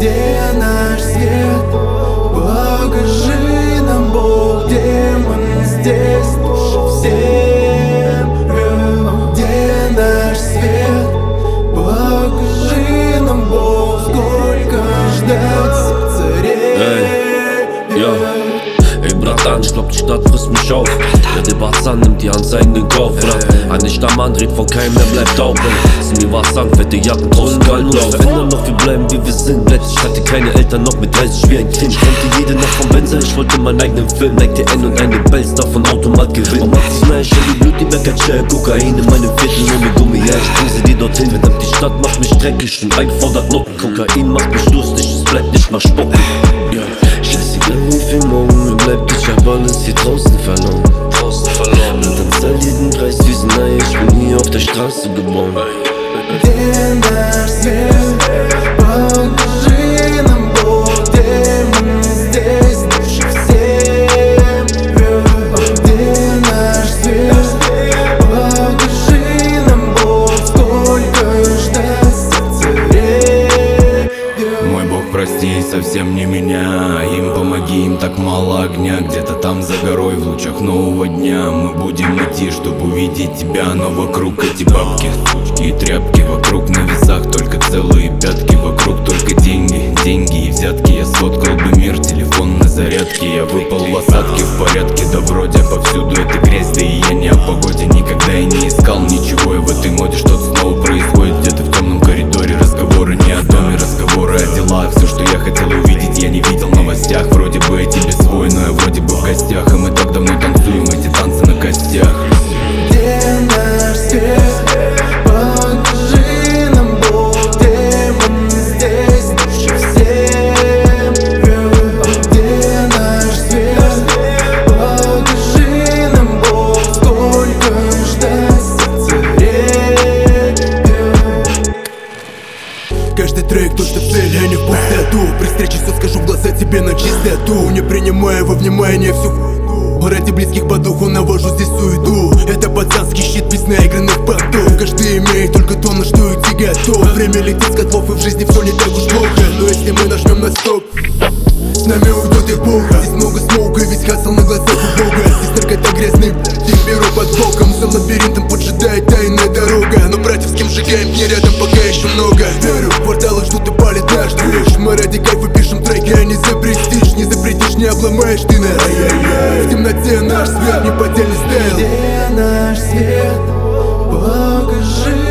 Где наш свет? Покажи нам, Бог, где мы здесь всем. Где наш свет? Покажи нам, Бог, сколько ждать сердце ревет. Ey Bratan, ich glaub die Stadt frisst mich auf. Der Barzahn nimmt die Anzeigen in Kauf. Eine Stammmann dreht von keinem, der bleibt taub. Sie mir was sagen, fette Jacken, draußen kalt drauf. Ändern noch, wir bleiben wie wir sind. Ich hatte keine Eltern, noch mit 30 wie ein Kind. Konnte jede Nacht vom Benzer, ich wollte meinen eigenen Film. Neigte N und eine Bells, davon Automat gewinnen. Und macht sich nice, die Blut, die Bäcker, Kokain in meinem Viertel, nur mit Gummi. Ja, ich bring sie dir dorthin. Verdammt, die Stadt macht mich dreckig und einfordert Noten. Kokain macht mich lustig, es bleibt nicht mal spucken. Scheißegal wie viel morgen mir bleibt, ich hab alles hier draußen verloren. Und dann zahl jeden Preis wie so nahe, ich bin hier auf der Straße geboren. Где наш свет? Покажи нам, Бог, где мы здесь всем. Где наш свет? Покажи нам, Бог, сколько ждать сердце ревет. Мой Бог, прости, совсем не меня. Им помоги, им так мало огня. Где-то там за горой в лучах нового дня мы будем идти, чтобы увидеть тебя. Но вокруг эти бабки, сучки и тряпки. Вокруг на весах только целые пятки. Вокруг только деньги, деньги и взятки. Я сфоткал бы мир, телефон на зарядке. Я выпал в осадке, в порядке, да вроде. Повсюду эта грязь, да и я не о погоде. Никогда я не искал ничего, и в этой моде что-то снова происходит. Где-то в темном коридоре разговоры не о доме, разговоры о делах. Все, что я хотел увидеть, я не видел в новостях. Вроде бы я тебе свой, но я вроде бы в гостях. И мы так давно танцуем эти танцы на костях. Где наш свет? Покажи нам, Бог, где мы здесь всем. Где наш свет? Покажи нам, Бог, сколько ждать сердце ревет. Каждый трек точно в цель, а не в пустоту. При встрече все скажу в глаза тебе на чистоту. Не принимая во внимание всю ради близких по духу навожу здесь суету. Это пацанский щит без наигранных понтов. Каждый имеет только то, на что идти готов. Время летит с котлов, и в жизни все не так уж плохо. Но если мы нажмем на стоп, с нами уйдет эпоха. Здесь много смоука, весь хасл на глазах у Бога. Здесь наркота грязный, я беру под боком. За лабиринтом поджидает тайная дорога. Но братьев, с кем сжигаем, не рядом пока еще много. Верю, кварталы ждут и палит наш движ. Мы ради кайфа пишем треки, а не за престиж. Не запретишь, не обломаешь ты на ай-яй-яй. В темноте наш свет, неподдельный стайл. Где наш свет? Покажи